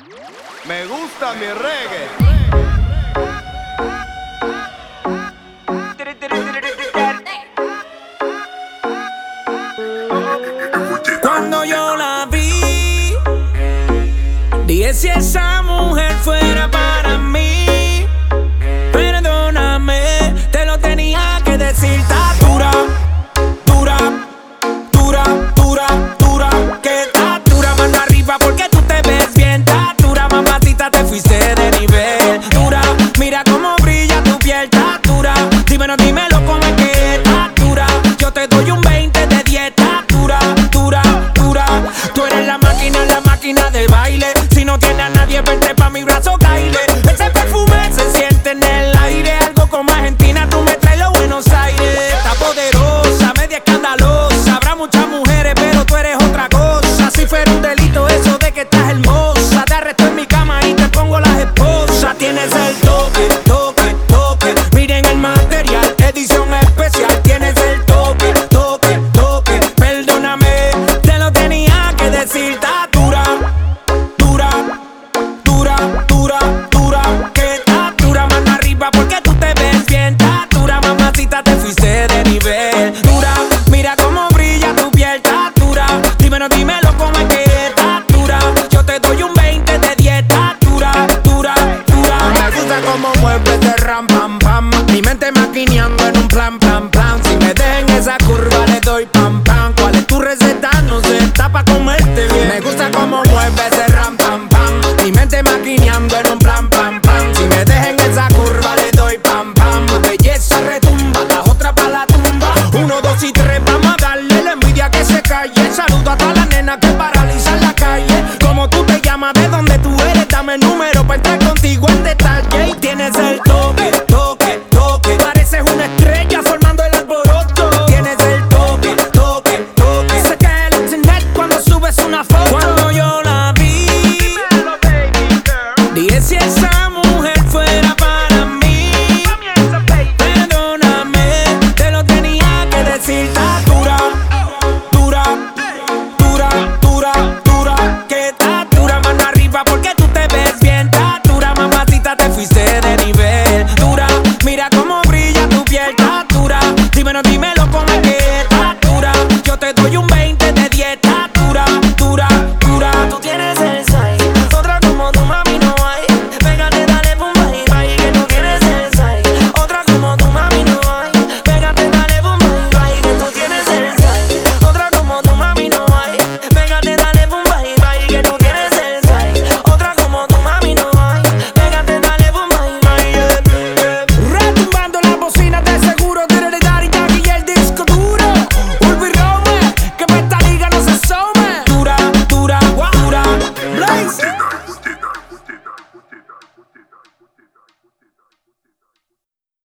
Me gusta mi reggae. Cuando yo la vi, dije si esa mujer fuera para mí. Perdóname, te lo tenía que decir. Está dura, dura, dura, dura, dura. Que está dura, mano arriba porque tú te ves bien. Está dura, mamacita, te fuiste de nivel. Dura, mira cómo brilla tu piel. Está dura, dímelo cómo es que está dura. Yo te doy un 20 de 10. Está dura, dura, dura. Tú eres la máquina de baile. Si no tienes a nadie, vente pa' mi brazo, caile. Ese perfume se siente en el aire. Algo como Argentina, tú me traes los Buenos Aires. Está poderosa, media escandalosa. Habrá muchas mujeres, pero tú eres otra cosa. Si fuera un delito eso de que estás hermosa, te arresto en mi cama y te pongo las esposas. Tienes el toque, toque, toque. Miren el material, edición especial. Tienes el toque, toque, toque. Perdóname, te lo tenía que decir. Está dura, dura, dura, dura, dura. Que está dura, mano arriba porque tú te ves bien. Está dura, mamacita, te fuiste de nivel. Dura, mira cómo brilla tu piel. Está dura, dímelo cómo es que está dura. Yo te doy un 20 de 10. Está dura, dura, dura. Me gusta cómo mueves de ram, pam, pam. Mi mente maquineando en un plan, plan, plan. Si me dejen esa curva le doy pam, pam. ¿Cuál es tu receta? No sé, está pa' comerte bien. Me gusta cómo mueves de ram, pam, pam. Mi mente maquineando en un plan, pam, pam. Si me dejen esa curva le doy pam, pam. Belleza retumba, la otra pa' la tumba. 1, 2 y 3, vamos a darle la envidia que se calle. Saludo a todas las nenas que paralizan la calle. ¿Cómo tú te llamas? ¿De dónde tú eres? Dame el número pa' entrar contigo en detalle. Y tienes el toque,